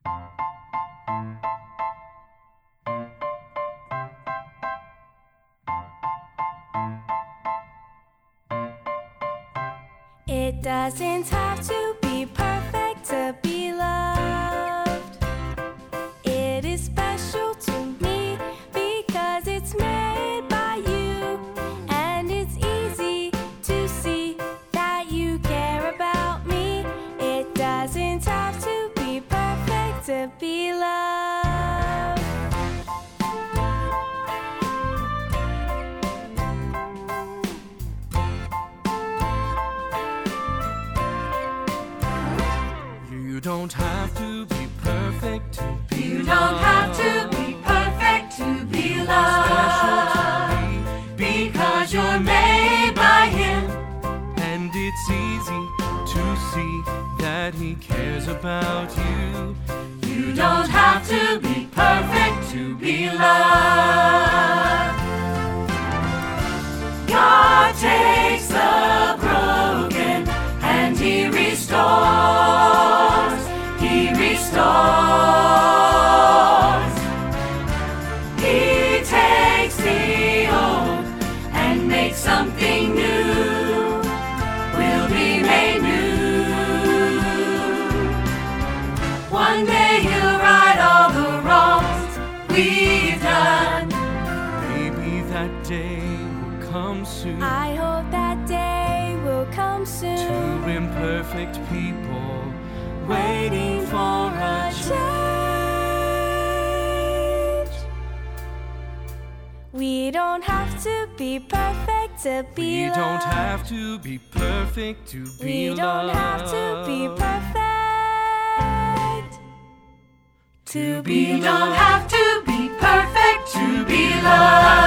It doesn't have to be perfect to be loved. It is special to me because it's made by you. And it's easy to see that you care about me. It doesn't have to be perfect to be loved. You don't have to be perfect to be You loved. don't have to be perfect to be Special to loved. me, Because you're made by Him. and it's easy to see that He cares about you. You don't have to be perfect to be loved. God takes the broken and He restores. He restores. He takes the old and makes something new. We'll be made new. One day He'll right all the wrongs we've done. Maybe that day will come soon. I hope that day will come soon. Two imperfect people waiting for a change. We don't have to be perfect to be We loved. don't have to be perfect to be We loved. don't have to be perfect to We be don't loved. have to be perfect to be loved.